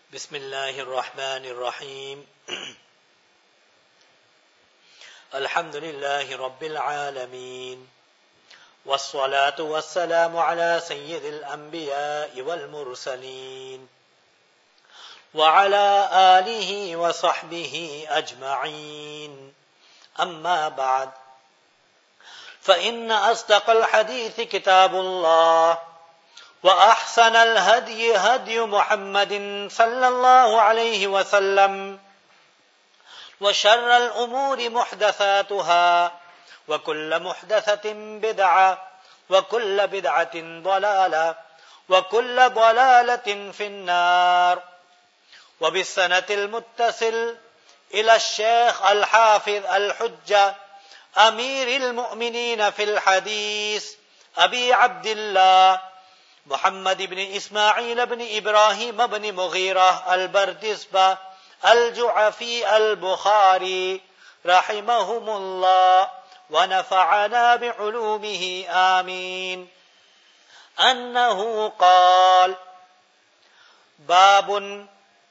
बिस्मिल्लाहिर्रहमानिर्रहीम। अल्हम्दुलिल्लाहि रब्बिल आलमीन वस्सलातु वस्सलामु अला सय्यिदिल अंबियाइ वल मुरसलीन व अला आलिहि व सहबिहि अजमईन। अम्मा बाद फ़इन्न अस्दक़ल हदीस किताबुल्लाह وأحسن الهدي هدي محمد صلى الله عليه وسلم وشر الأمور محدثاتها وكل محدثة بدعة وكل بدعة ضلالة وكل ضلالة في النار. وبالسند المتصل إلى الشيخ الحافظ الحجة أمير المؤمنين في الحديث أبي عبد الله محمد بن إسماعيل بن إبراهيم بن مغيرة البردسبة الجعفي البخاري رحمهم الله ونفعنا بعلومه آمين أنه قال: باب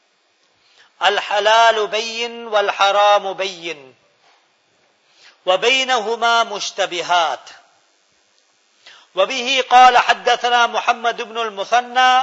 الحلال بين والحرام بين وبينهما مشتبهات. وبه قال حدثنا محمد بن المثنى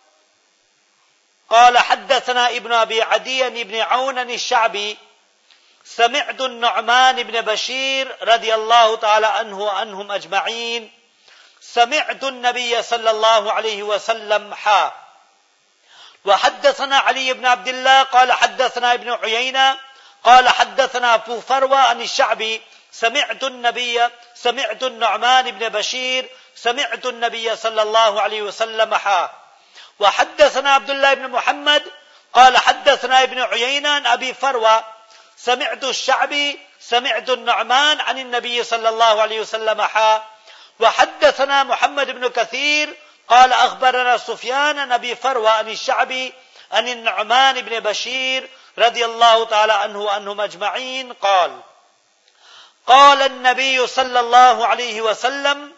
قال حدثنا ابن أبي عدي بن عون الشعبي سمعت النعمان بن بشير رضي الله تعالى عنه وعنهم أجمعين سمعت النبي صلى الله عليه وسلم حا. وحدثنا علي بن عبد الله قال حدثنا ابن عيينة قال حدثنا أبو فروة عن الشعبي سمعت النعمان بن بشير سمعت النبي صلى الله عليه وسلم حا. وحدثنا عبد الله بن محمد قال حدثنا ابن عيينة عن أبي فروة سمعت الشعبي سمعت النعمان عن النبي صلى الله عليه وسلم حا. وحدثنا محمد بن كثير قال أخبرنا سفيان عن أبي فروة عن الشعبي عن النعمان بن بشير رضي الله تعالى عنه وعنهم أجمعين قال: قال النبي صلى الله عليه وسلم: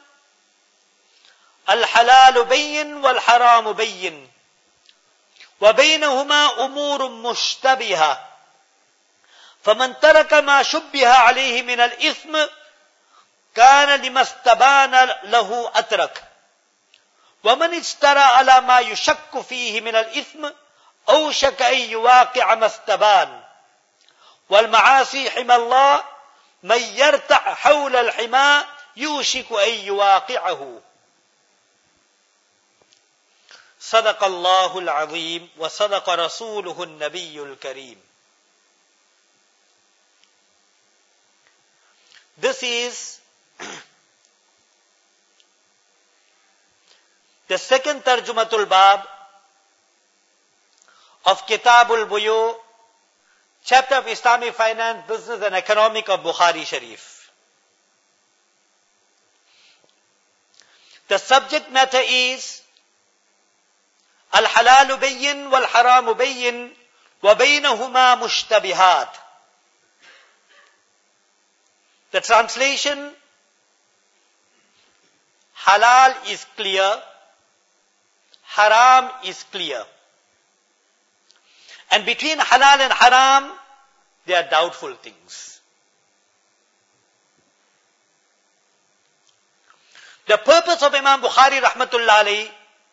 الحلال بين والحرام بين وبينهما أمور مشتبهة فمن ترك ما شبه عليه من الإثم كان لما استبان له أترك ومن اجترى على ما يشك فيه من الإثم أوشك أن يواقع ما استبان. والمعاصي حمى الله من يرتع حول الحمى يوشك أن يواقعه. صدق الله العظيم وصدق رسوله النبي الكريم. This is the second Tarjumatul Bab of Kitabul Buyu, chapter of Islamic finance, business and economic of Bukhari Sharif. The subject matter is Al-halalu bayyin wal-haramu bayyin wa baynahuma mushtabihat. The translation: halal is clear, haram is clear. And between halal and haram, there are doubtful things. The purpose of Imam Bukhari rahmatullah alayhi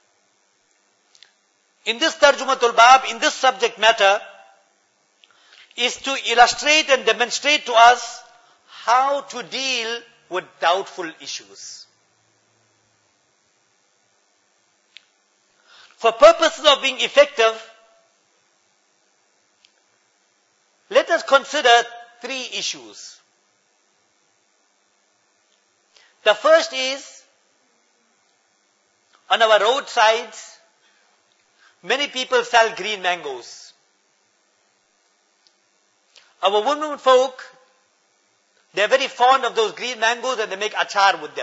in this Tarjumatul Bab, in this subject matter, is to illustrate and demonstrate to us how to deal with doubtful issues. For purposes of being effective, let us consider three issues. The first is, on our roadsides, many people sell green mangoes. Our women folk, they are very fond of those green mangoes and they make achar with them.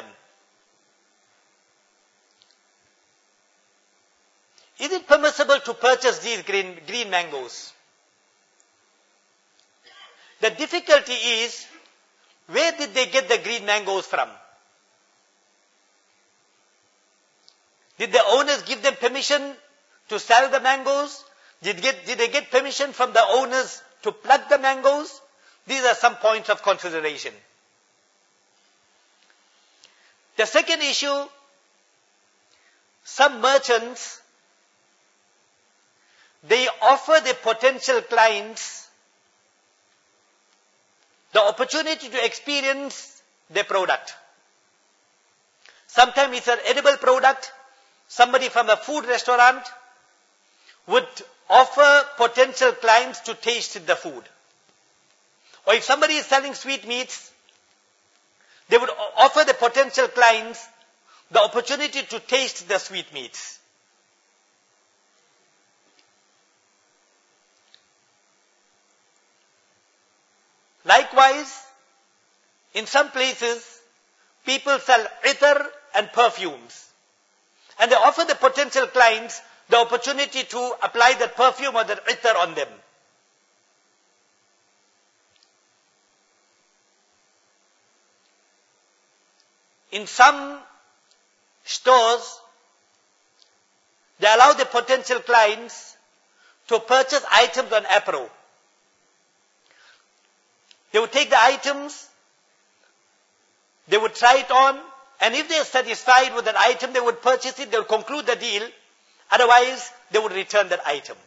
Is it permissible to purchase these green mangoes? The difficulty is, where did they get the green mangoes from? Did the owners give them permission to sell the mangoes? Did they get permission from the owners to pluck the mangoes? These are some points of consideration. The second issue, some merchants, they offer their potential clients the opportunity to experience their product. Sometimes it's an edible product. Somebody from a food restaurant would offer potential clients to taste the food. Or if somebody is selling sweetmeats, they would offer the potential clients the opportunity to taste the sweetmeats. Likewise, in some places, people sell itar and perfumes. And they offer the potential clients the opportunity to apply that perfume or that itar on them. In some stores, they allow the potential clients to purchase items on apparel. They would take the items, they would try it on, and if they are satisfied with that item, they would purchase it, they would conclude the deal. Otherwise, they would return that item.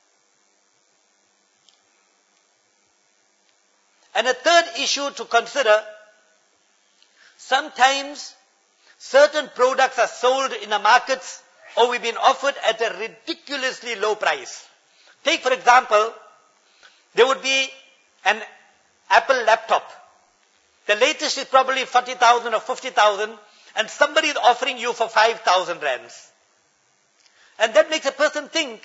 And a third issue to consider, sometimes certain products are sold in the markets or we've been offered at a ridiculously low price. Take for example, there would be an Apple laptop. The latest is probably 40,000 or 50,000 and somebody is offering you for 5,000 rands. And that makes a person think,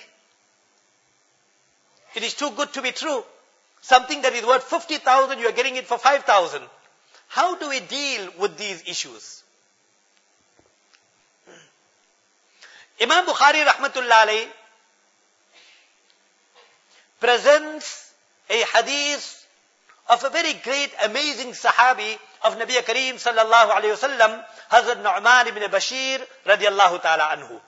it is too good to be true. Something that is worth 50,000, you are getting it for 5,000. How do we deal with these issues? Imam Bukhari rahmatullah alayhi presents a hadith of a very great, amazing sahabi of Nabi Kareem sallallahu alayhi wasallam, Hazrat Nu'man ibn Bashir radiyallahu ta'ala anhu.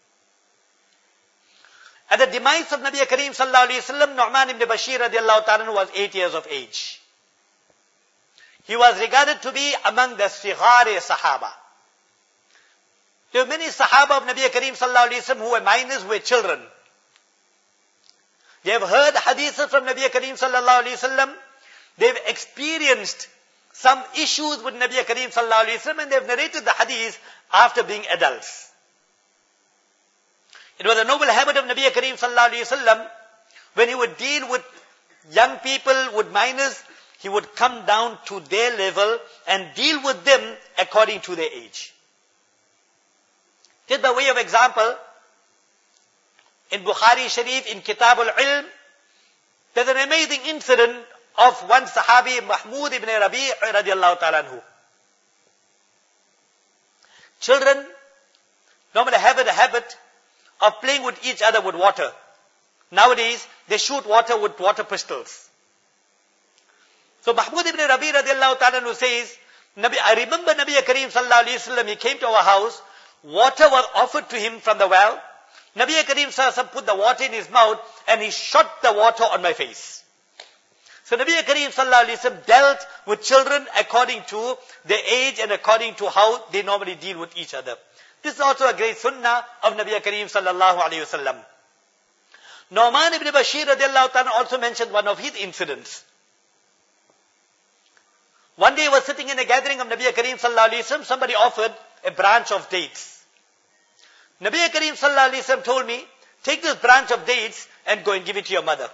At the demise of Nabi Kareem sallallahu alayhi wasallam, Nu'man ibn Bashir radiyallahu ta'ala anhu was 8 years of age. He was regarded to be among the Sighar-e Sahaba. There were many Sahaba of Nabi Kareem sallallahu alayhi wasallam who were minors, who were children. They have heard hadiths from Nabi Kareem sallallahu alayhi wasallam. They've experienced some issues with Nabi Kareem sallallahu alayhi wasallam and they've narrated the hadith after being adults. It was a noble habit of Nabi Kareem sallallahu alayhi wasallam, when he would deal with young people, with minors, he would come down to their level and deal with them according to their age. Just by way of example, in Bukhari Sharif, in Kitab al-Ilm, there's an amazing incident of one Sahabi, Mahmud ibn Rabi' radiallahu ta'ala anhu. Children normally have the habit of playing with each other with water. Nowadays, they shoot water with water pistols. So Mahmud ibn Rabi' radiallahu ta'ala anhu says, I remember Nabi Kareem sallallahu alayhi wasallam, he came to our house, water was offered to him from the well. Nabi Kareem sallallahu alayhi wasallam put the water in his mouth and he shot the water on my face. So Nabi Kareem sallallahu alayhi wasallam dealt with children according to their age and according to how they normally deal with each other. This is also a great sunnah of Nabi Kareem sallallahu alayhi wasallam. Nu'man ibn Bashir radiallahu ta'ala also mentioned one of his incidents. One day he was sitting in a gathering of Nabi Kareem sallallahu alayhi wasallam, somebody offered a branch of dates. Nabi Kareem sallallahu alayhi wasallam told me, take this branch of dates and go and give it to your mother.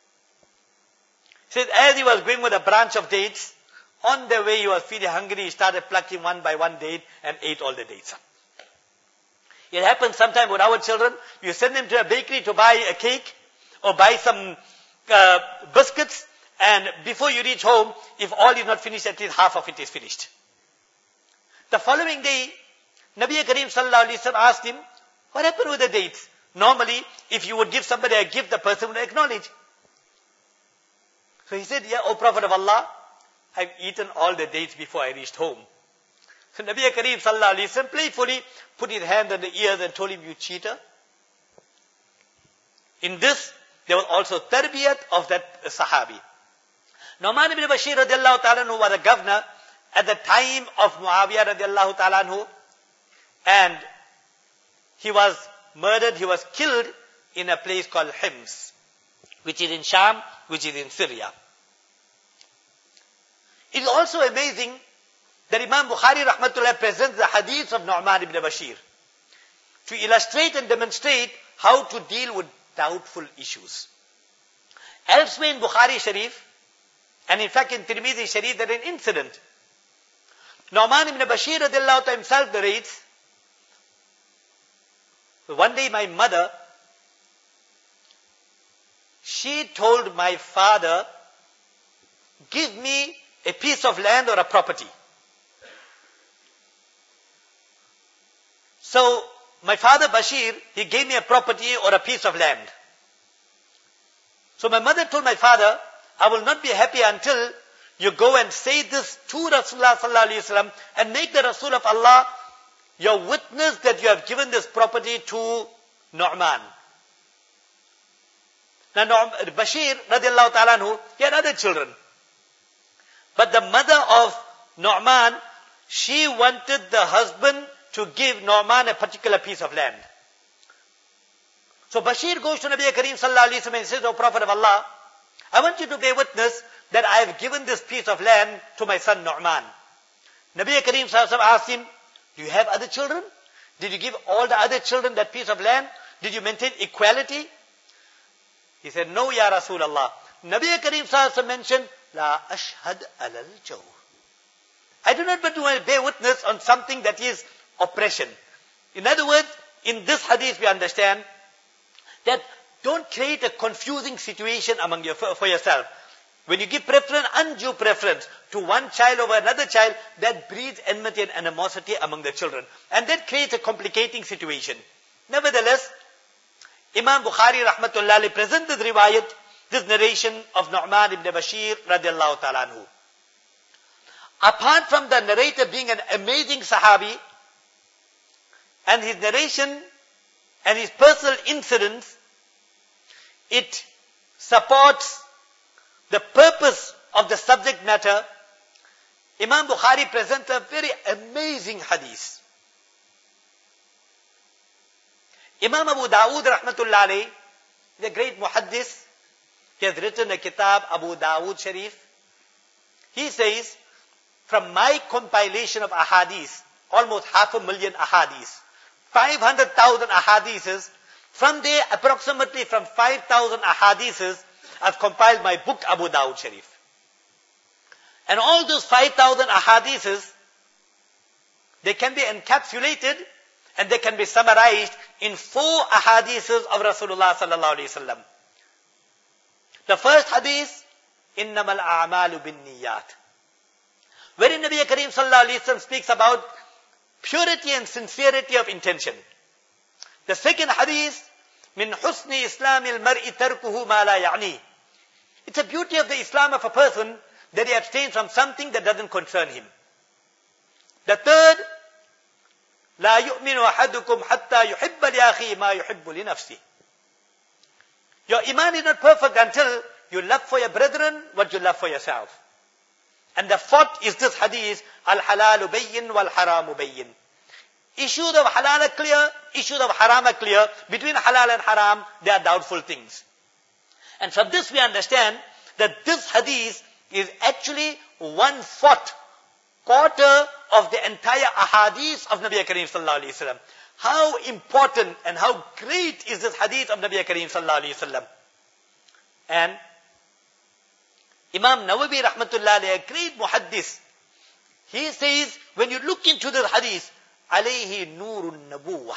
He said, as he was going with a branch of dates, on the way he was feeling hungry, he started plucking one by one date and ate all the dates. It happens sometimes with our children, you send them to a bakery to buy a cake or buy some biscuits, and before you reach home, if all is not finished, at least half of it is finished. The following day, Nabi Kareem sallallahu alayhi wasallam asked him, what happened with the dates? Normally, if you would give somebody a gift, the person would acknowledge. So he said, yeah, O Prophet of Allah, I've eaten all the dates before I reached home. So Nabi Kareem sallallahu alayhi wasallam playfully put his hand on the ears and told him, you cheater. In this, there was also tarbiyat of that sahabi. Nu'man ibn Bashir radiallahu ta'ala anhu was a governor at the time of Muawiyah radiallahu ta'ala anhu, and he was murdered, he was killed in a place called Hims, which is in Sham, which is in Syria. It is also amazing that Imam Bukhari rahmatullah presents the hadith of Nu'man ibn Bashir to illustrate and demonstrate how to deal with doubtful issues. Elsewhere in Bukhari Sharif, and in fact in Tirmidhi Sharif, there is an incident. Nu'man ibn Bashir radiallahu ta'ala himself narrates, one day my mother, she told my father, give me a piece of land or a property. So my father Bashir, he gave me a property or a piece of land. So my mother told my father, I will not be happy until you go and say this to Rasulullah sallallahu alaihi wasallam and make the Rasul of Allah your witness that you have given this property to Nu'man. Now Bashir radiallahu ta'ala anhu, he had other children. But the mother of Nu'man, she wanted the husband to give Nu'man a particular piece of land. So Bashir goes to Nabi Kareem sallallahu alaihi wasallam and says, O Prophet of Allah, I want you to bear witness that I have given this piece of land to my son Nu'man. Nabi Kareem sallallahu alaihi wasallam asked him, do you have other children? Did you give all the other children that piece of land? Did you maintain equality? He said, no, Ya Rasulullah. Nabi Kareem sallallahu alaihi wasallam mentioned, La ashhad alal jaw. I do not want to bear witness on something that is oppression. In other words, in this hadith we understand that don't create a confusing situation among for yourself. When you give preference, undue preference to one child over another child, that breeds enmity and animosity among the children. And that creates a complicating situation. Nevertheless, Imam Bukhari rahmatullah presents this riwayat, this narration of Nu'man ibn Bashir radiallahu ta'ala anhu. Apart from the narrator being an amazing sahabi, and his narration and his personal incidents, it supports the purpose of the subject matter. Imam Bukhari presents a very amazing hadith. Imam Abu Dawood rahmatullah alayhi, the great muhaddis, he has written a kitab, Abu Dawood Sharif. He says, from my compilation of ahadith, almost 500,000 ahadith, 500,000 ahadiths, from there approximately from 5,000 ahadiths, I've compiled my book Abu Dawood Sharif. And all those 5,000 ahadiths, they can be encapsulated and they can be summarized in 4 ahadiths of Rasulullah sallallahu alaihi wasallam. The first hadith, innamal a'malu bin niyat, wherein Nabi Kareem sallallahu alaihi wasallam speaks about purity and sincerity of intention. The second hadith, min husni islamil mar'i tarkuhu ma la ya'ni. It's a beauty of the Islam of a person that he abstains from something that doesn't concern him. The third, la yu'minu ahadukum hatta yuhibba li akhihi ma yuhibbu li nafsihi. Your iman is not perfect until you love for your brethren what you love for yourself. And the fourth is this hadith, al-halalu bayyin wal-haramu bayyin. Issues of halal are clear, issues of haram are clear. Between halal and haram, there are doubtful things. And from this we understand that this hadith is actually 1/4, quarter of the entire ahadith of Nabi Kareem sallallahu alaihi wasallam. How important and how great is this hadith of Nabi Kareem sallallahu alaihi wasallam. And Imam Nawawi rahmatullah alayhi, a great muhaddis, he says, when you look into this hadith, alayhi nurun nabuwah,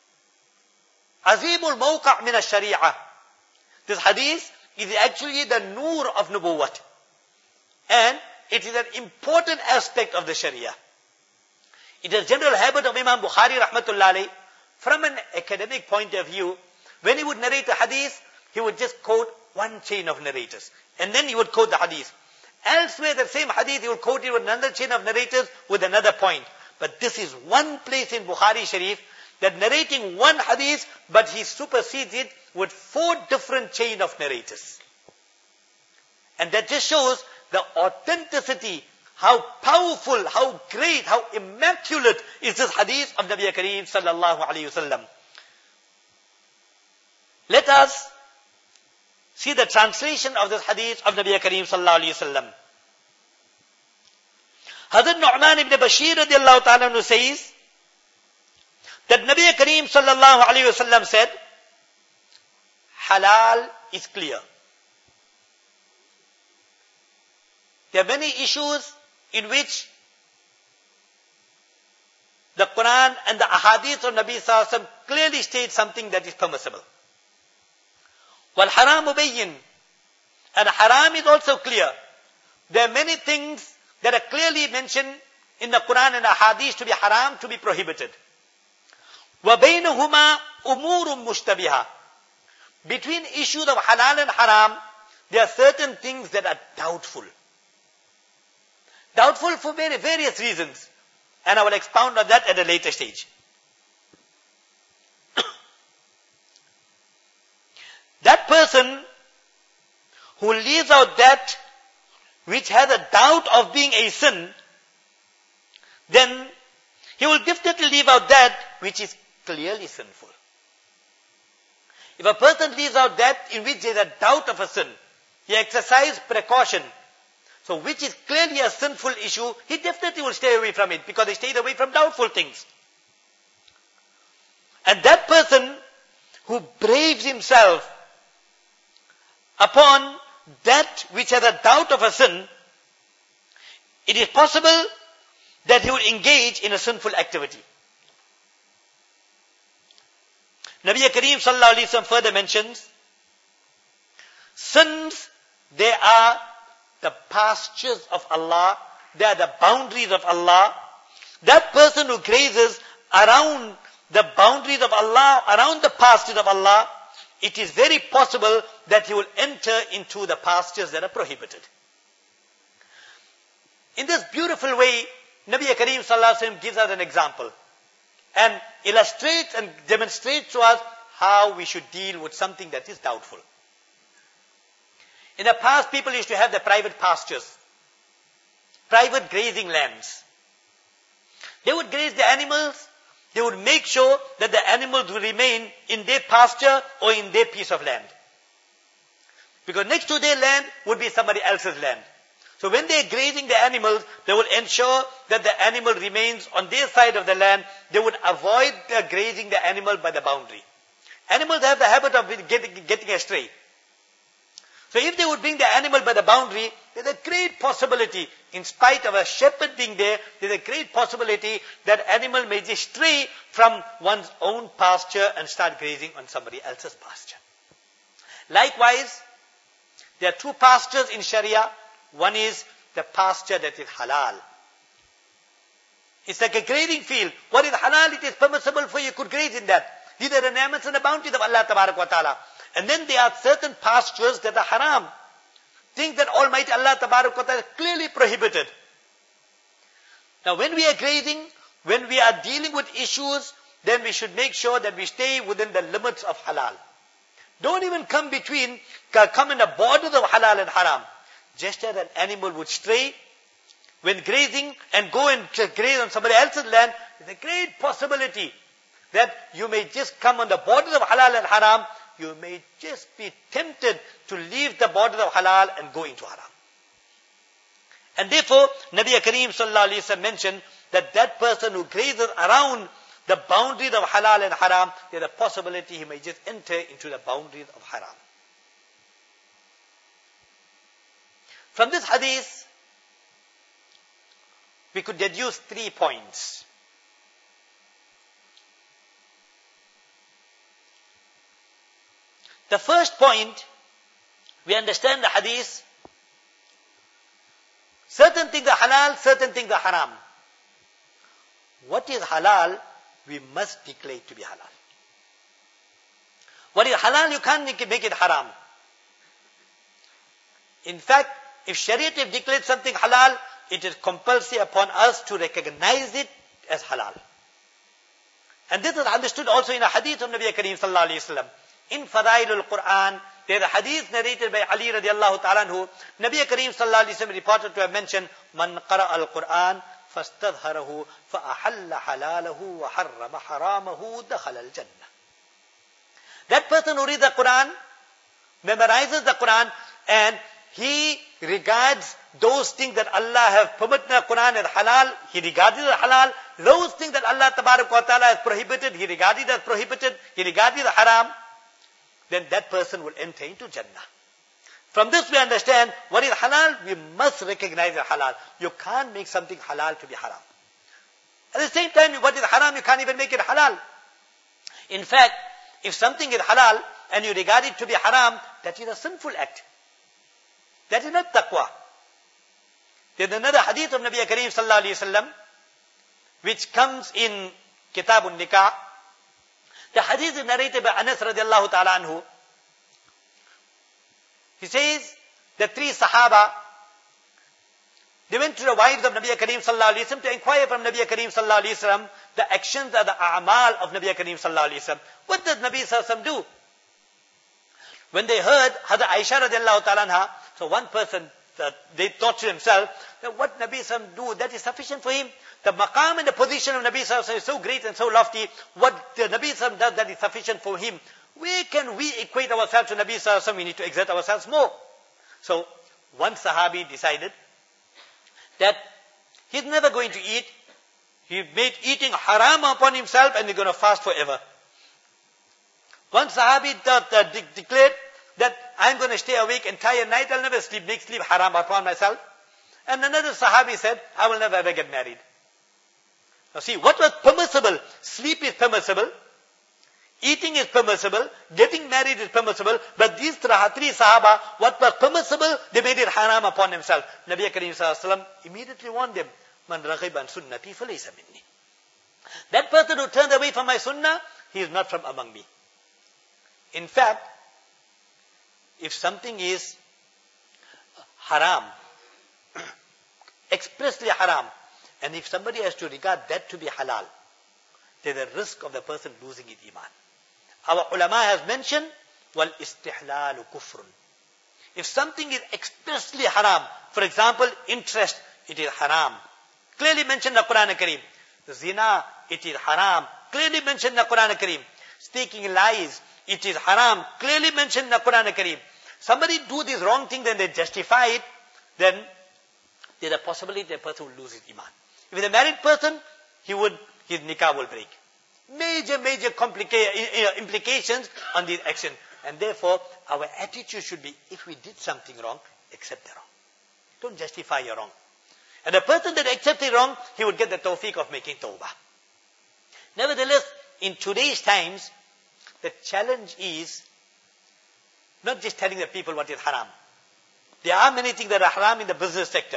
azimul mawqa' min ash-shari'ah. This hadith is actually the nur of nubuwwat. And it is an important aspect of the Sharia. It is a general habit of Imam Bukhari rahmatullah alayhi, from an academic point of view, when he would narrate a hadith, he would just quote one chain of narrators. And then he would quote the hadith. Elsewhere, the same hadith, he would quote it with another chain of narrators with another point. But this is one place in Bukhari Sharif that narrating one hadith, but he supersedes it with 4 different chain of narrators. And that just shows the authenticity, how powerful, how great, how immaculate is this hadith of Nabi Kareem sallallahu alayhi wasallam. Let us see the translation of this hadith of Nabi Kareem sallallahu alayhi wasallam. Hazrat Nu'man ibn Bashir radiallahu ta'ala anhu says that Nabi Kareem sallallahu alayhi wasallam said, halal is clear. There are many issues in which the Quran and the ahadith of Nabi sallallahu alayhi wasallam clearly state something that is permissible. Wal haramu bayyin, and haram is also clear. There are many things that are clearly mentioned in the Quran and ahadith to be haram, to be prohibited. Wa baynahuma umurun mushtabiha. Between issues of halal and haram, there are certain things that are doubtful. Doubtful for various reasons. And I will expound on that at a later stage. That person who leaves out that which has a doubt of being a sin, then he will definitely leave out that which is clearly sinful. If a person leaves out that in which there is a doubt of a sin, he exercises precaution. So which is clearly a sinful issue, he definitely will stay away from it because he stays away from doubtful things. And that person who braves himself upon that which has a doubt of a sin, it is possible that he will engage in a sinful activity. Nabi Kareem sallallahu alaihi wasallam further mentions, sins, they are the pastures of Allah, they are the boundaries of Allah. That person who grazes around the boundaries of Allah, around the pastures of Allah, it is very possible that he will enter into the pastures that are prohibited. In this beautiful way, Nabi Kareem sallallahu alaihi wasallam gives us an example and illustrates and demonstrates to us how we should deal with something that is doubtful. In the past, people used to have their private pastures, private grazing lands. They would graze the animals. They would make sure that the animals will remain in their pasture or in their piece of land. Because next to their land would be somebody else's land. So when they are grazing the animals, they will ensure that the animal remains on their side of the land. They would avoid grazing the animal by the boundary. Animals have the habit of getting astray. So if they would bring the animal by the boundary, there's a great possibility, in spite of a shepherd being there, there's a great possibility that animal may just stray from one's own pasture and start grazing on somebody else's pasture. Likewise, there are 2 pastures in Sharia. One is the pasture that is halal. It's like a grazing field. What is halal? It is permissible for you could graze in that. These are the ni'mats and the bounties of Allah Tabarak wa Ta'ala. And then there are certain pastures that are haram. Things that Almighty Allah Tabarak wa Ta'ala clearly prohibited. Now when we are grazing, when we are dealing with issues, then we should make sure that we stay within the limits of halal. Don't even come in the borders of halal and haram. Just as an animal would stray when grazing and go and graze on somebody else's land, there's a great possibility that you may just come on the borders of halal and haram. You may just be tempted to leave the borders of halal and go into haram. And therefore, Nabi Kareem sallallahu alaihi wasallam mentioned that that person who grazes around the boundaries of halal and haram, there's a possibility he may just enter into the boundaries of haram. From this hadith, we could deduce 3 points. The first point, we understand the hadith, certain things are halal, certain things are haram. What is halal, we must declare to be halal. What is halal, you can't make it haram. In fact, if Shariat have declared something halal, it is compulsory upon us to recognize it as halal. And this is understood also in a hadith of Nabi Kareem sallallahu alayhi wa sallam. In Fadailul Quran, there is a hadith narrated by Ali radiallahu ta'ala anhu. Nabi Kareem sallallahu alayhi wa sallam reported to have mentioned, Man qara al-Quran, fastadharahu, fa'ahalla halalahu, wa harrama haramahu, dakhala al-jannah. That person who reads the Quran, memorizes the Quran, and he regards those things that Allah has permitted in the Quran as halal, he regards it as halal. Those things that Allah tabarak wa ta'ala has prohibited, he regards it as prohibited, he regards it as haram. Then that person will enter into Jannah. From this we understand, what is halal? We must recognize it halal. You can't make something halal to be haram. At the same time, what is haram, you can't even make it halal. In fact, if something is halal and you regard it to be haram, that is a sinful act. That is not taqwa. There is another hadith of Nabi Kareem sallallahu alayhi wa sallam, which comes in Kitabun Nikah. The hadith is narrated by Anas radiallahu ta'ala anhu. He says, the three Sahaba, they went to the wives of Nabi Kareem sallallahu alayhi wa sallam to inquire from Nabi Kareem sallallahu alayhi wa sallam the actions or the a'mal of Nabi Kareem sallallahu alayhi wa sallam. What does Nabi sallallahu alayhi wa sallam do? When they heard Hazrat Aisha radiallahu ta'ala anha, so one person, they thought to himself, that what Nabi sallallahu alayhi wa sallam do, that is sufficient for him. The maqam and the position of Nabi sallallahu alayhi wa sallam is so great and so lofty. What the Nabi sallallahu alayhi wa sallam does, that is sufficient for him. Where can we equate ourselves to Nabi sallallahu alayhi wa sallam? We need to exert ourselves more. So, one Sahabi decided that he's never going to eat. He made eating haram upon himself and he's going to fast forever. One Sahabi declared that I'm going to stay awake entire night, I'll never sleep, make sleep haram upon myself. And another Sahabi said, I will never ever get married. Now see, what was permissible? Sleep is permissible. Eating is permissible. Getting married is permissible. But these three Sahaba, what was permissible, they made it haram upon themselves. Nabi Kareem sallallahu alayhi wa sallam immediately warned them, Man raghiba an sunnati falaysa minni. That person who turned away from my sunnah, he is not from among me. In fact, if something is haram, expressly haram, and if somebody has to regard that to be halal, there's a risk of the person losing his iman. Our ulama has mentioned, wal istihlalu kufrun. If something is expressly haram, for example, interest, it is haram. Clearly mentioned in the Quran Kareem. Zina, it is haram. Clearly mentioned in the Quran Kareem. Speaking lies, it is haram. Clearly mentioned in the Quran Kareem. Somebody do this wrong thing, then they justify it, then there's a possibility the person will lose his iman. If he's a married person, his nikah will break. Major implications on this action. And therefore, our attitude should be, if we did something wrong, accept the wrong. Don't justify your wrong. And the person that accepts the wrong, he would get the tawfiq of making tawbah. Nevertheless, in today's times, the challenge is not just telling the people what is haram. There are many things that are haram in the business sector.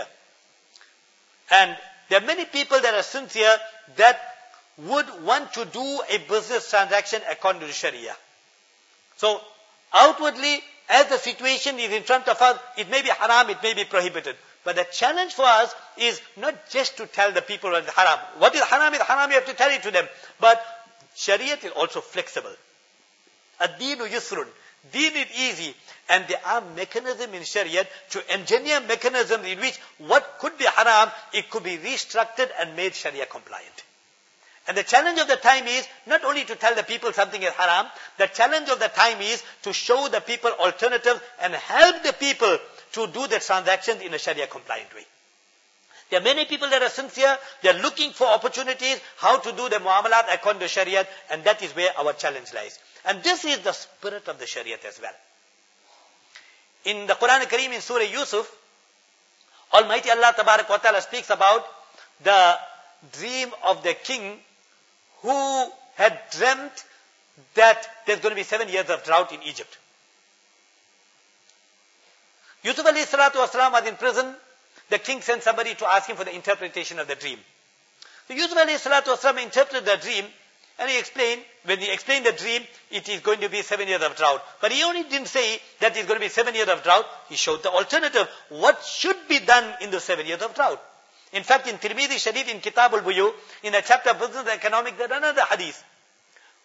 And there are many people that are sincere that would want to do a business transaction according to the Sharia. So, outwardly, as the situation is in front of us, it may be haram, it may be prohibited. But the challenge for us is not just to tell the people what is haram. What is haram, you have to tell it to them. But Shariat is also flexible. Ad-deenu yusrun. Deen is easy. And there are mechanisms in Shariat to engineer mechanisms in which what could be haram, it could be restructured and made Sharia compliant. And the challenge of the time is not only to tell the people something is haram, the challenge of the time is to show the people alternatives and help the people to do the transactions in a Sharia compliant way. There are many people that are sincere, they are looking for opportunities, how to do the muamalat according to Shariat, and that is where our challenge lies. And this is the spirit of the Shariat as well. In the Quran Kareem in Surah Yusuf, Almighty Allah Tabarak wa Ta'ala speaks about the dream of the king who had dreamt that there's going to be 7 years of drought in Egypt. Yusuf alayhi salatu wasalam was in prison. The king sent somebody to ask him for the interpretation of the dream. So Yusuf alayhi salatu wasalam interpreted the dream, and he explained, when he explained the dream, it is going to be 7 years of drought. But he only didn't say that it's going to be 7 years of drought. He showed the alternative. What should be done in the 7 years of drought? In fact, in Tirmidhi Sharif, in Kitab al-Buyu, in a chapter of business and economics, there's another hadith.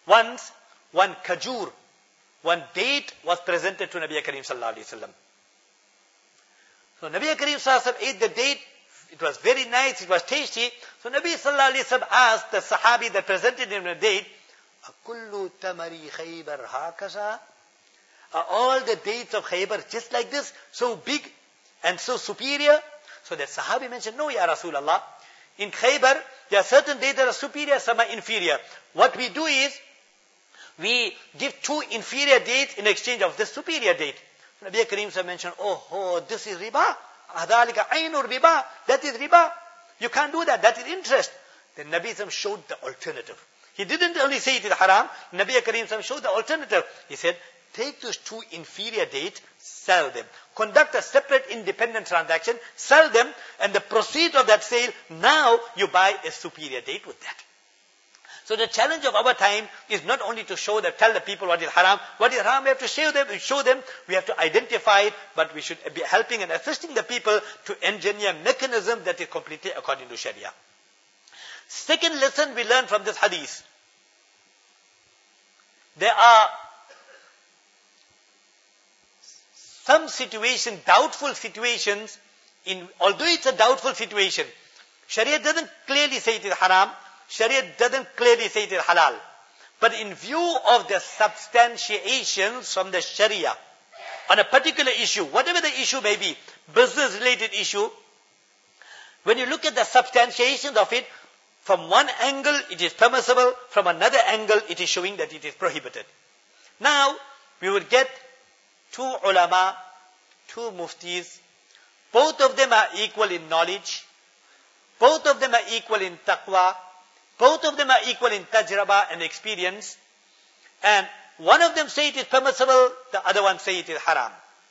Once, one kajur, one date was presented to Nabi Kareem sallallahu alaihi wasallam. So Nabi Kareem sallallahu alaihi wasallam ate the date. It was very nice, it was tasty. So Nabi sallallahu alaihi wasallam asked the Sahabi that presented him the date, "Akullu tamari Khaybar hakaza?" Are all the dates of Khaybar just like this, so big and so superior? So that Sahabi mentioned, "No, Ya Rasulullah. In Khaybar, there are certain dates that are superior, some are inferior. What we do is, we give 2 inferior dates in exchange of the superior date." Nabi Kareem mentioned, "Oh, this is riba. Adhalika ainur riba. That is riba. You can't do that. That is interest." Then Nabi showed the alternative. He didn't only say it is haram. Nabi Kareem showed the alternative. He said, take those 2 inferior dates, sell them. Conduct a separate independent transaction, sell them, and the proceeds of that sale, now you buy a superior date with that. So the challenge of our time is not only to tell the people what is haram. What is haram, we have to show them, we have to identify it, but we should be helping and assisting the people to engineer mechanism that is completely according to Sharia. Second lesson we learn from this hadith. There are some situations, doubtful situations, although it's a doubtful situation, Sharia doesn't clearly say it is haram, Sharia doesn't clearly say it is halal. But in view of the substantiations from the Sharia on a particular issue, whatever the issue may be, business related issue, when you look at the substantiations of it, from one angle it is permissible, from another angle it is showing that it is prohibited. Now, we would get 2 ulama, 2 muftis, both of them are equal in knowledge, both of them are equal in taqwa, both of them are equal in tajraba and experience, and one of them say it is permissible, the other one say it is haram.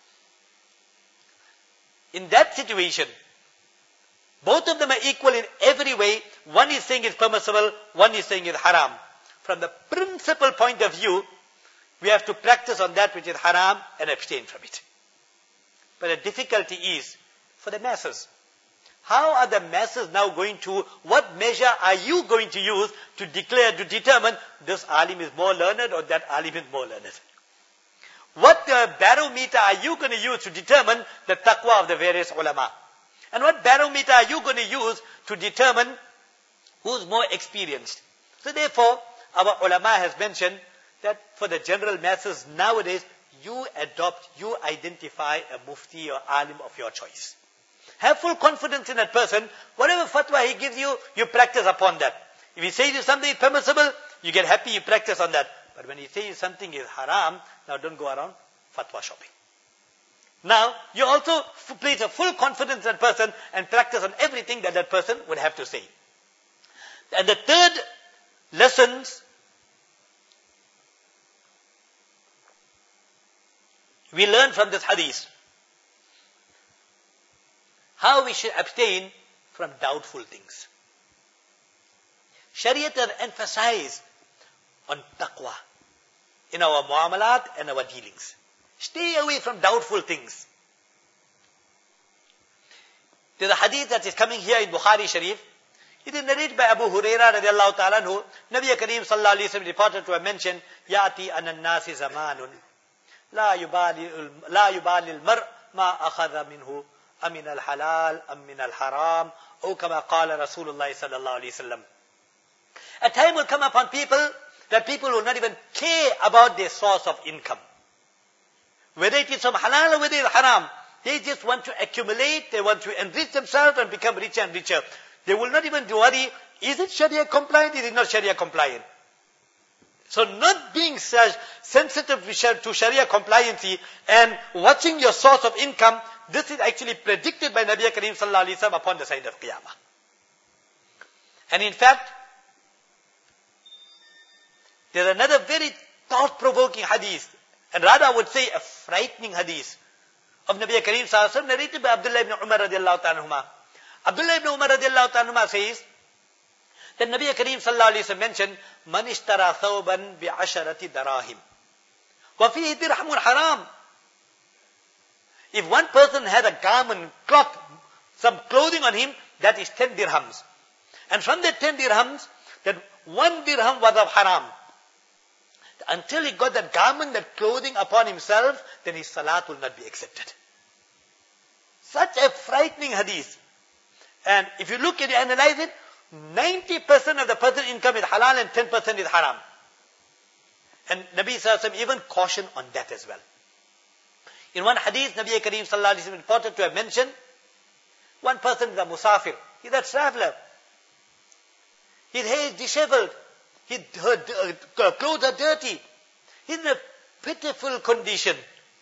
In that situation, both of them are equal in every way. One is saying it's permissible, one is saying it's haram. From the principal point of view, we have to practice on that which is haram and abstain from it. But the difficulty is for the masses. How are the masses now what measure are you going to use to determine this alim is more learned or that alim is more learned? What barometer are you going to use to determine the taqwa of the various ulama? And what barometer are you going to use to determine who's more experienced? So therefore, our ulama has mentioned that for the general masses nowadays, you identify a mufti or alim of your choice. Have full confidence in that person. Whatever fatwa he gives you, you practice upon that. If he says something is permissible, you get happy, you practice on that. But when he says something is haram, now don't go around fatwa shopping. Now, you also place a full confidence in that person and practice on everything that person would have to say. And the third lessons we learn from this hadith, how we should abstain from doubtful things. Shariat has emphasized on taqwa in our muamalat and our dealings. Stay away from doubtful things. There's a hadith that is coming here in Bukhari Sharif. It is narrated by Abu Huraira radiallahu ta'ala anhu. Nabi Kareem sallallahu alayhi wa sallam reported to have mentioned, Ya'ti anan nasi zamanun, la yubali al-mar' ma akhadha minhu, amin al-halal, amin al-haram, or kama qala Rasulullah sallallahu alayhi wa sallam. A time will come upon people that people will not even care about their source of income. Whether it is from halal or whether it is haram, they just want to accumulate, they want to enrich themselves and become richer and richer. They will not even worry, is it Sharia compliant, is it not Sharia compliant? So not being sensitive to Sharia compliancy and watching your source of income, this is actually predicted by Nabi Kareem sallallahu alaihi wasallam upon the side of Qiyamah. And in fact, there's another very thought-provoking hadith, and rather I would say a frightening hadith of Nabi Kareem sallallahu alaihi wasallam, narrated by Abdullah ibn Umar radiallahu ta'ala. Abdullah ibn Umar radiallahu ta'ala says that Nabi Kareem sallallahu alayhi wa sallam mentioned, Man ishtara thawban bi asharati darahim, wa fihi dirhamun haram. If one person had a garment, cloth, some clothing on him, that is 10 dirhams. And from that 10 dirhams, that 1 dirham was of haram. Until he got that garment, that clothing upon himself, then his salat will not be accepted. Such a frightening hadith. And if you look at it, analyze it, 90% of the person's income is halal and 10% is haram. And Nabi Sallallahu Alaihi Wasallam even cautioned on that as well. In one hadith, Nabi Kareem Sallallahu Alaihi Wasallam reported to have mentioned, one person is a musafir, he's a traveler. His hair is disheveled, his clothes are dirty, he's in a pitiful condition.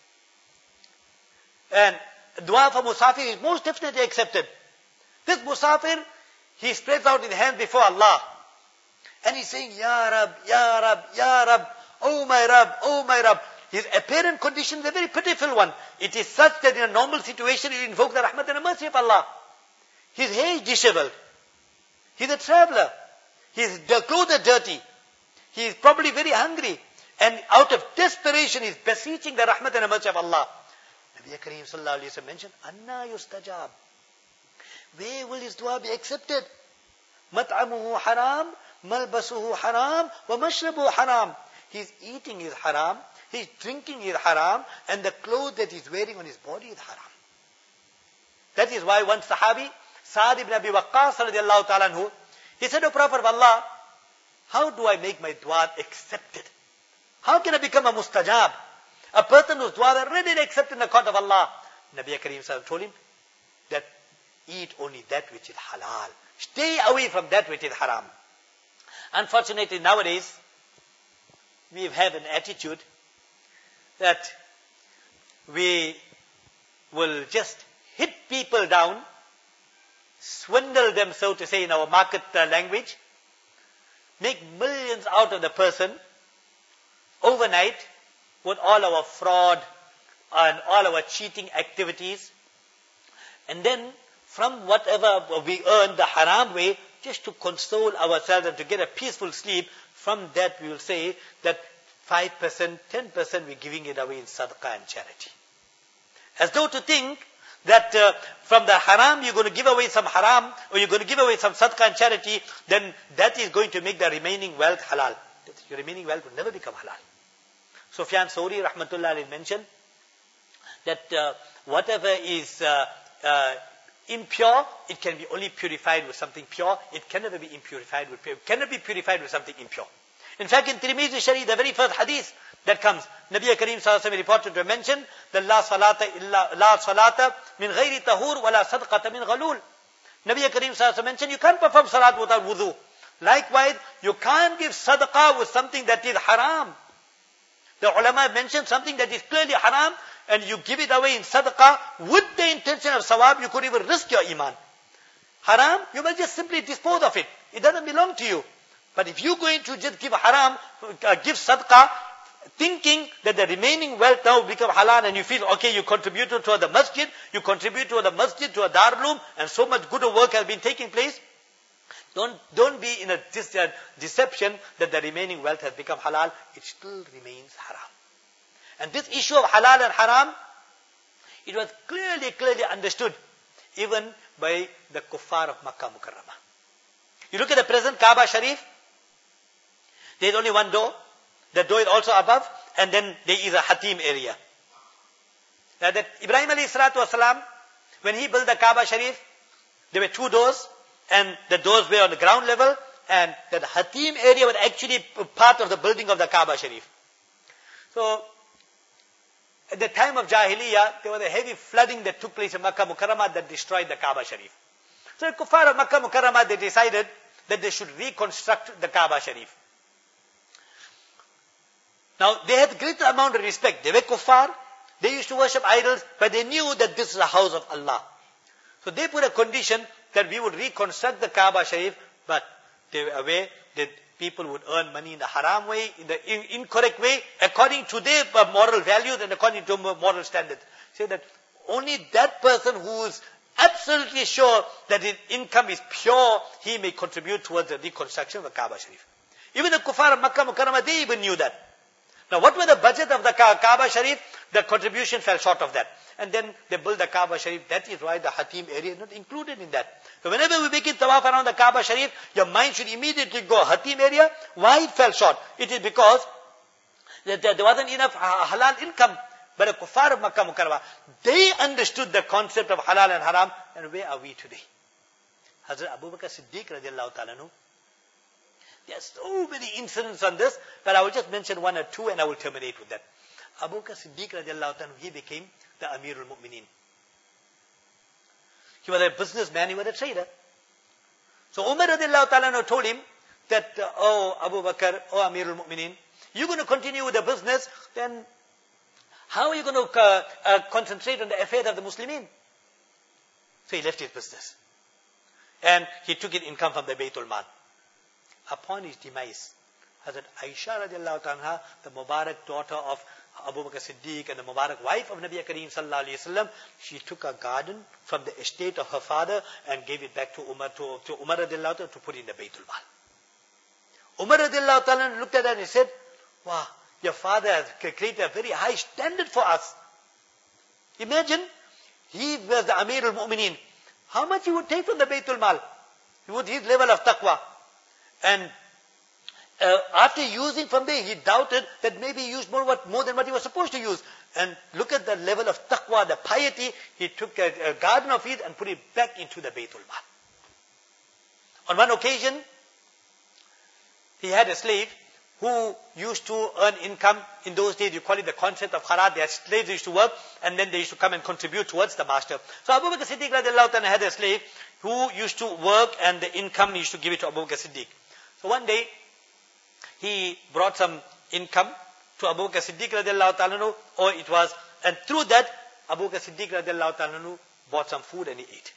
And dua for musafir is most definitely accepted. This musafir, he spreads out his hands before Allah. And he's saying, Ya Rab, Ya Rab, Ya Rab, Oh my Rab, Oh my Rab. His apparent condition is a very pitiful one. It is such that in a normal situation, he invokes the rahmat and the mercy of Allah. His hair is disheveled. He's a traveler. His clothes are dirty. He is probably very hungry. And out of desperation, he's beseeching the rahmat and the mercy of Allah. Nabi Kareem Sallallahu Alaihi Wasallam mentioned, Anna yustajab. Where will his dua be accepted? Mat'amuhu haram, malbasuhu haram, wa mashrabuhu haram. His eating is haram, his drinking is haram, and the clothes that he's wearing on his body is haram. That is why one Sahabi, Sa'd ibn Abi Waqqas radiallahu ta'ala anhu, he said, O Prophet of Allah, how do I make my dua accepted? How can I become a mustajab? A person whose dua are already accepted in the court of Allah. Nabi Kareem Sallallahu told him that eat only that which is halal. Stay away from that which is haram. Unfortunately, nowadays, we have an attitude that we will just hit people down, swindle them, so to say, in our market language, make millions out of the person overnight with all our fraud and all our cheating activities. And then, from whatever we earn the haram way, just to console ourselves and to get a peaceful sleep, from that we will say that 5%, 10% we're giving it away in sadaqah and charity. As though to think that from the haram you're going to give away some haram, or you're going to give away some sadaqah and charity, then that is going to make the remaining wealth halal. Your remaining wealth will never become halal. Sufyan Thawri rahmatullah alayhi mentioned that whatever is impure, it can be only purified with something pure. It can never be impurified with something impure. In fact, in Tirmidhi Sharif, the very first hadith that comes, Nabi Kareem Sallallahu Alaihi Wasallam reported to mention that la salata min ghayri tahur wa la sadqata min ghalul. Nabi Kareem Sallallahu Alaihi Wasallam mentioned you can't perform salat without wudu. Likewise, you can't give sadaqah with something that is haram. The ulama mentioned something that is clearly haram, and you give it away in sadaqah with the intention of sawab, you could even risk your iman. Haram, you must just simply dispose of it. It doesn't belong to you. But if you're going to just give haram, give sadaqah, thinking that the remaining wealth now will become halal, and you feel, okay, you contributed to the masjid, to a darulum, and so much good work has been taking place. Don't be in a deception that the remaining wealth has become halal. It still remains haram. And this issue of halal and haram, it was clearly understood even by the kuffar of Makkah Mukarramah. You look at the present Kaaba Sharif, there is only one door. The door is also above, and then there is a Hatim area. Now that Ibrahim alayhi salatu wasalam, when he built the Kaaba Sharif, there were two doors, and the doors were on the ground level, and the Hatim area was actually part of the building of the Kaaba Sharif. So, at the time of Jahiliyyah, there was a heavy flooding that took place in Makkah Mukarramah that destroyed the Kaaba Sharif. So the kuffar of Makkah Mukarramah, they decided that they should reconstruct the Kaaba Sharif. Now, they had great amount of respect. They were kuffar, they used to worship idols, but they knew that this is the house of Allah. So they put a condition that we would reconstruct the Kaaba Sharif, but they were aware that people would earn money in the haram way, in the incorrect way, according to their moral values and according to moral standards. Say that only that person who is absolutely sure that his income is pure, he may contribute towards the reconstruction of the Kaaba Sharif. Even the kuffar of Makkah Mukarramah, they even knew that. Now, what was the budget of the Kaaba Sharif? The contribution fell short of that. And then they built the Kaaba Sharif. That is why the Hatim area is not included in that. So whenever we make it tawaf around the Kaaba Sharif, your mind should immediately go Hatim area. Why it fell short? It is because There wasn't enough halal income. But the kuffar of Makkah Mukarramah, they understood the concept of halal and haram. And where are we today? Hazrat Abu Bakr Siddiq radiallahu ta'ala anhu. There are so many incidents on this, but I will just mention one or two and I will terminate with that. Abu Bakr Siddiq radiallahu ta'ala anhu, he became the Amirul Mu'mineen. He was a businessman, he was a trader. So Umar radiallahu ta'ala anhu told him that, oh Abu Bakr, oh Amirul Mu'mineen, you're going to continue with the business, then how are you going to concentrate on the affairs of the Muslimin? So he left his business. And he took his income from the Baytul Mal. Upon his demise, Hazrat Aisha radiallahu anha, the Mubarak daughter of Abu Bakr Siddiq and the Mubarak wife of Nabi Kareem sallallahu alayhi wasallam, she took a garden from the estate of her father and gave it back to Umar radiallahu anha to put in the Baytul Mal. Umar radiallahu anha looked at her and he said, wow, your father has created a very high standard for us. Imagine, he was the Amir al-Mu'mineen. How much he would take from the Baytul Mal? His level of taqwa. And after using from there, he doubted that maybe he used more than what he was supposed to use. And look at the level of taqwa, the piety. He took a garden of it and put it back into the Baytul Mal. On one occasion, he had a slave who used to earn income. In those days, you call it the concept of kharat. Their slaves used to work, and then they used to come and contribute towards the master. So Abu Bakr Siddiq radiallahu anhu had a slave who used to work, and the income he used to give it to Abu Bakr Siddiq. So one day, he brought some income to Abu Bakr Siddiq radiallahu anhu, and through that, Abu Bakr Siddiq radiallahu anhu bought some food and he ate.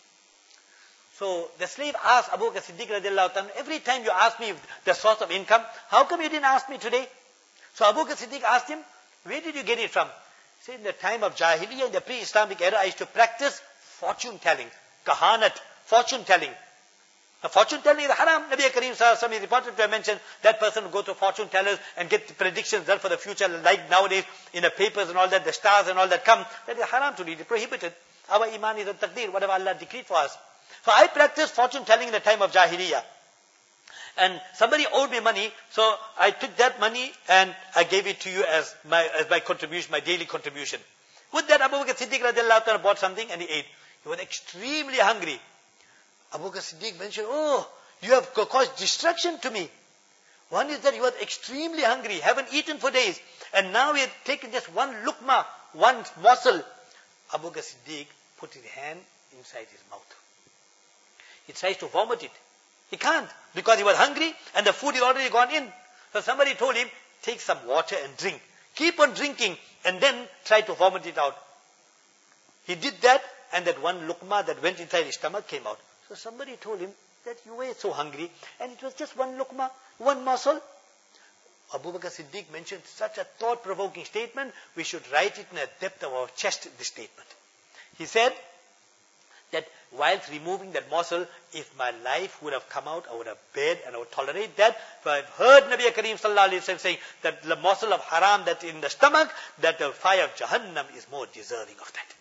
So the slave asked Abu Bakr Siddiq radiallahu anhu, every time you ask me the source of income, how come you didn't ask me today? So Abu Bakr Siddiq asked him, where did you get it from? He said, in the time of Jahiliyyah, in the pre-Islamic era, I used to practice fortune telling, kahanat, fortune telling. Now, fortune telling is haram. Nabi Kareem sallallahu alaihi wasallam is reported to have mentioned that person who go to fortune tellers and get predictions done for the future, like nowadays in the papers and all that, the stars and all that come, that is haram to read, it's prohibited. Our iman is a taqdeer, whatever Allah decreed for us. So I practiced fortune telling in the time of Jahiliyyah. And somebody owed me money, so I took that money and I gave it to you as my contribution, my daily contribution. With that, Abu Bakr Siddiq radiallahu anhu bought something and he ate. He was extremely hungry. Abu Bakr Siddiq mentioned, oh, you have caused destruction to me. One is that he was extremely hungry, haven't eaten for days. And now he had taken just one lukma, one morsel. Abu Bakr Siddiq put his hand inside his mouth. He tries to vomit it. He can't, because he was hungry and the food is already gone in. So somebody told him, take some water and drink. Keep on drinking and then try to vomit it out. He did that, and that one lukma that went inside his stomach came out. So somebody told him that you were so hungry and it was just one lukma, one morsel. Abu Bakr Siddiq mentioned such a thought-provoking statement, we should write it in the depth of our chest, this statement. He said that whilst removing that morsel, if my life would have come out, I would have bared and I would tolerate that. For I've heard Nabi Kareem sallallahu alayhi wa sallam saying that the morsel of haram that's in the stomach, that the fire of Jahannam is more deserving of that.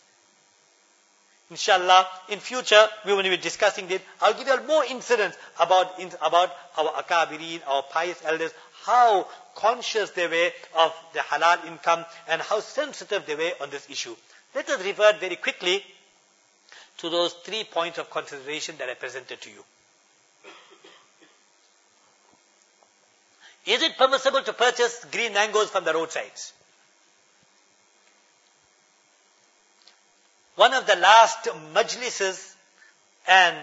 Inshallah, in future, we will be discussing it. I'll give you more incidents about our akabirin, our pious elders, how conscious they were of the halal income and how sensitive they were on this issue. Let us revert very quickly to those 3 points of consideration that I presented to you. Is it permissible to purchase green mangoes from the roadsides? One of the last majlises and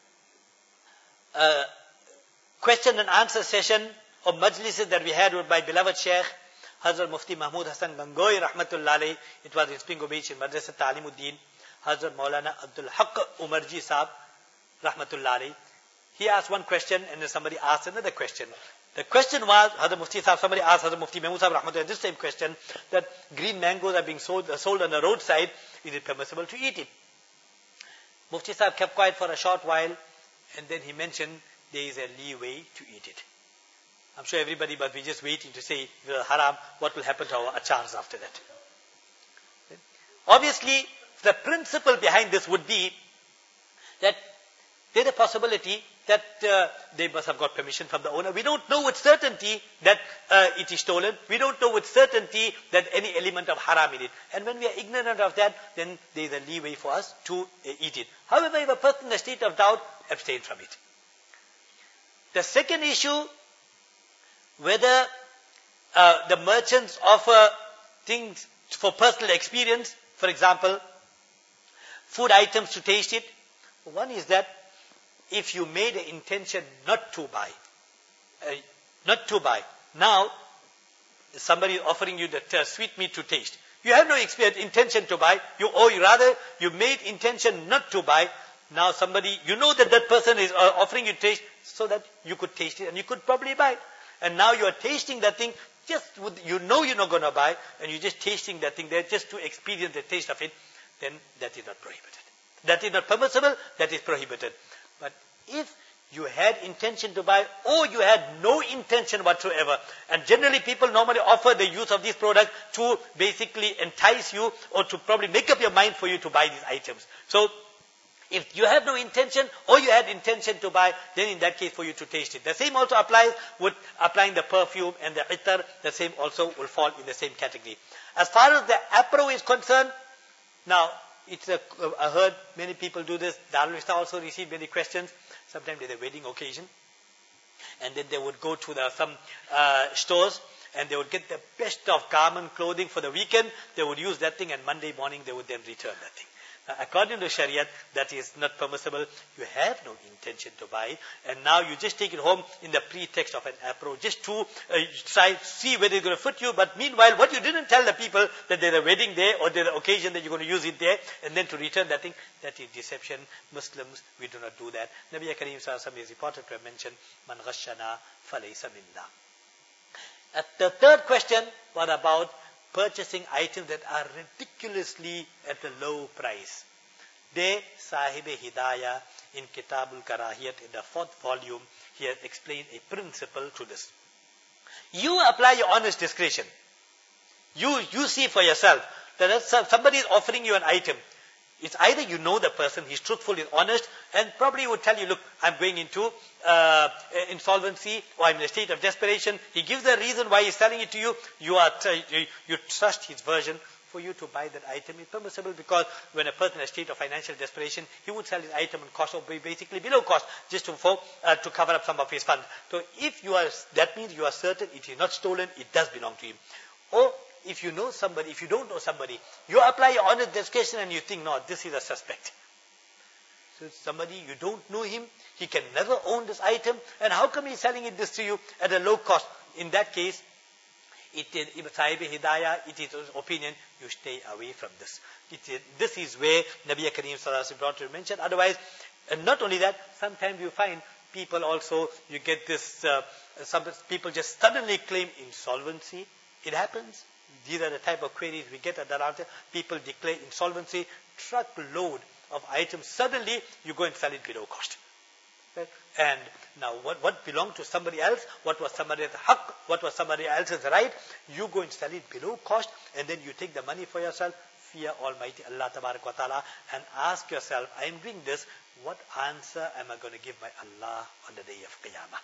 question and answer session or majlises that we had with my beloved Sheikh, Hazrat Mufti Mahmud Hassan Gangohi Rahmatullah Alayhi, it was in Spingo Beach in Madrasa Ta'limuddin, Hazrat Maulana Abdul Haq Umarji Saab Rahmatullah Alayhi. He asked one question and then somebody asked another question. The question was, Hazrat Mufti Saab, somebody asked Hazrat Mufti Mahmud Saab Rahmatullah this same question, that green mangoes are being sold on the roadside, is it permissible to eat it? Mufti Saab kept quiet for a short while and then he mentioned there is a leeway to eat it. I'm sure everybody must be just waiting to say, if it's haram, what will happen to our achars after that? Obviously, the principle behind this would be that There's a possibility that they must have got permission from the owner. We don't know with certainty that it is stolen. We don't know with certainty that any element of haram in it. And when we are ignorant of that, then there is a leeway for us to eat it. However, if a person in a state of doubt, abstain from it. The second issue, whether the merchants offer things for personal experience, for example, food items to taste it. One is that if you made an intention not to buy, now somebody is offering you the sweet meat to taste. You have no intention to buy, you made intention not to buy. Now somebody, you know that person is offering you taste so that you could taste it and you could probably buy it. And now you are tasting that thing, you're not going to buy, and you're just tasting that thing there just to experience the taste of it, then that is not prohibited. That is not permissible, that is prohibited. But if you had intention to buy or you had no intention whatsoever, and generally people normally offer the use of these products to basically entice you or to probably make up your mind for you to buy these items. So, if you have no intention or you had intention to buy, then in that case for you to taste it. The same also applies with applying the perfume and the ittar. The same also will fall in the same category. As far as the apro is concerned, now I heard many people do this. Darul Islah also received many questions. Sometimes there's a wedding occasion, and then they would go to some stores and they would get the best of garment clothing for the weekend. They would use that thing, and Monday morning they would then return that thing. According to Shariat, that is not permissible. You have no intention to buy it, and now you just take it home in the pretext of an apro, just to see whether it's going to fit you. But meanwhile, what you didn't tell the people that there's a wedding there or there's an occasion that you're going to use it there, and then to return that thing, that is deception. Muslims, we do not do that. Nabi Kareem Sallallahu Alaihi Wasallam is reported to have mentioned, Man ghashana falaysa minna. The third question was about purchasing items that are ridiculously at a low price. There, Sahib-e-Hidayah in Kitabul Karahiyat in the 4th volume, he has explained a principle to this. You apply your honest discretion. You see for yourself that somebody is offering you an item. It's either you know the person, he's truthful, he's honest, and probably would tell you, look, I'm going into insolvency, or I'm in a state of desperation. He gives a reason why he's selling it to you. You trust his version. For you to buy that item is permissible, because when a person in a state of financial desperation, he would sell his item on cost or basically below cost, just to cover up some of his funds. So that means you are certain it is not stolen, it does belong to him. Or if you know somebody, if you don't know somebody, you apply your honest discretion and you think, no, this is a suspect. So somebody, you don't know him, he can never own this item, and how come he's selling this to you at a low cost? In that case, it is Sahib-e-Hidayah, it is his opinion, you stay away from this. This is where Nabi Kareem Sallallahu Alaihi Wasallam brought to mention. Otherwise, and not only that, sometimes you find people also, you get this, some people just suddenly claim insolvency. It happens. These are the type of queries we get at that answer. People declare insolvency, truckload of items. Suddenly, you go and sell it below cost. Right? And now, what belonged to somebody else, what was somebody else's haqq, what was somebody else's right, you go and sell it below cost, and then you take the money for yourself. Fear Almighty Allah Tabarak wa Ta'ala, and ask yourself, I am doing this, what answer am I going to give my Allah on the day of Qiyamah?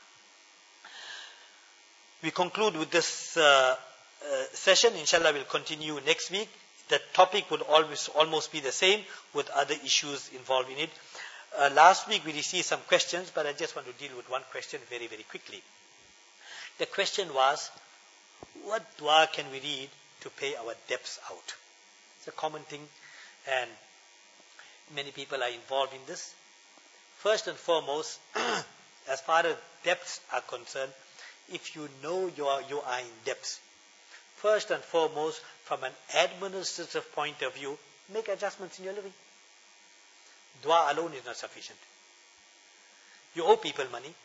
We conclude with this session. Inshallah, we'll continue next week. The topic would almost be the same with other issues involved in it. Last week we received some questions, but I just want to deal with one question very, very quickly. The question was, what dua can we read to pay our debts out? It's a common thing, and many people are involved in this. First and foremost, as far as debts are concerned, if you know you are in debts, first and foremost, from an administrative point of view, make adjustments in your living. Dua alone is not sufficient. You owe people money.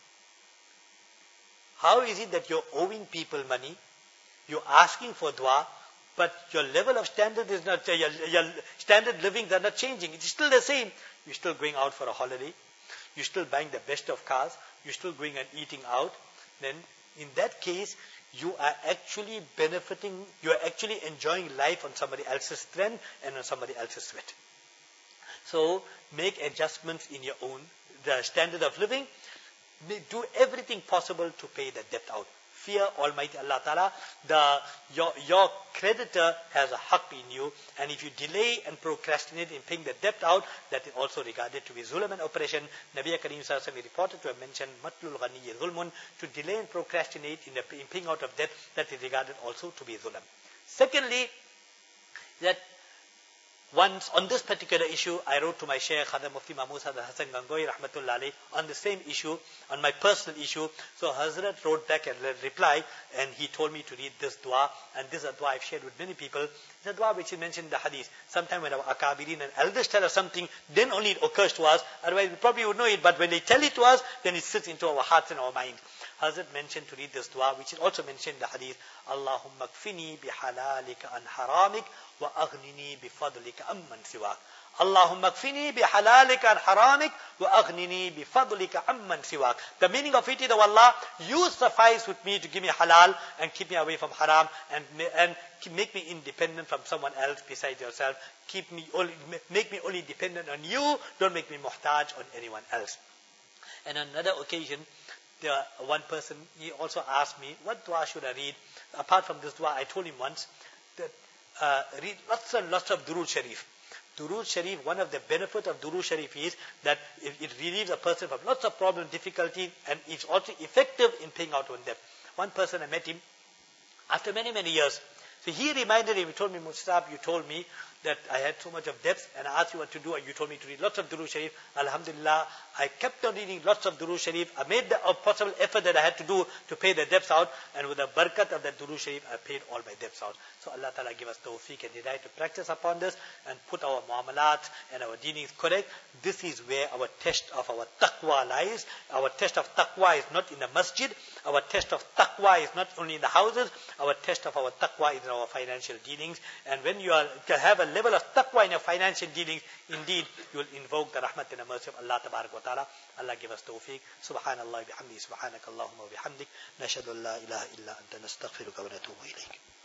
How is it that you're owing people money? You're asking for dua, but your level of standard is not, your standard livings are not changing. It's still the same. You're still going out for a holiday. You're still buying the best of cars. You're still going and eating out. Then, in that case, you are actually benefiting, you are actually enjoying life on somebody else's strength and on somebody else's sweat. So make adjustments in your own the standard of living. Do everything possible to pay the debt out. Fear Almighty Allah Ta'ala. Your creditor has a haqq in you, and if you delay and procrastinate in paying the debt out, that is also regarded to be zulm and oppression. Nabi Kareem Sallallahu Alaihi Wasallam reported to have mentioned matlul ghaniy zulmun, to delay and procrastinate in paying out of debt, that is regarded also to be zulm. Secondly, that once on this particular issue, I wrote to my Shaykh Hadhrat Mufti Mahmud Saad Hassan Gangohi Rahmatullah Alayh on the same issue, on my personal issue. So Hazrat wrote back a reply, and he told me to read this dua, and this is a dua I've shared with many people. It's a dua which is mentioned in the hadith. Sometime when our akabirin and elders tell us something, then only it occurs to us. Otherwise we probably would know it, but when they tell it to us, then it sits into our hearts and our mind. Hazrat mentioned to read this dua, which is also mentioned in the hadith. Allahumma kfini bihalalika an haramik wa aghnini bifadlika amman siwak. Allahumma kfini bihalalika an haramik wa aghnini bifadlika amman siwak. The meaning of it is, oh Allah, you suffice with me to give me halal and keep me away from haram, and make me independent from someone else besides yourself. Make me only dependent on you. Don't make me muhtaj on anyone else. And on another occasion, one person, he also asked me, what dua should I read? Apart from this dua, I told him once that read lots and lots of Durood Sharif. Durood Sharif, one of the benefits of Durood Sharif is that it relieves a person from lots of problem, difficulty, and it's also effective in paying out on debt. One person, I met him after many, many years. So he reminded him, he told me, Mustab, you told me that I had so much of debts, and I asked you what to do, and you told me to read lots of Durood Sharif. Alhamdulillah, I kept on reading lots of Durood Sharif. I made the possible effort that I had to do to pay the debts out, and with the barakat of that Durood Sharif, I paid all my debts out. So Allah Ta'ala give us tawfiq and hidayah to practice upon this, and put our muamalat and our dealings correct. This is where our test of our taqwa lies. Our test of taqwa is not in the masjid. Our test of taqwa is not only in the houses. Our test of our taqwa is in our financial dealings. And when you have a level of taqwa in your financial dealings, indeed, you will invoke the rahmat and the mercy of Allah Tabarak wa Ta'ala. Allah give us tawfiq. Subhanallah bihamdi, subhanakallahumma bihamdik. Nashhadu an la ilaha illa anta nastaghfiruka wa natubu ilayk.